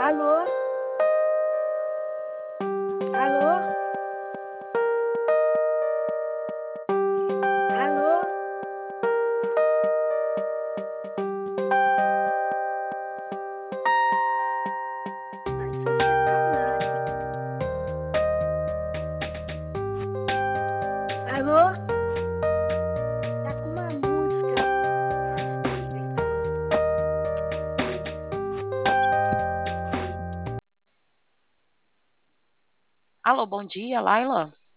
Alô? Alô? Alô? Ai, que sacanagem. Alô? Tá com uma música. Alô, bom dia, Laila.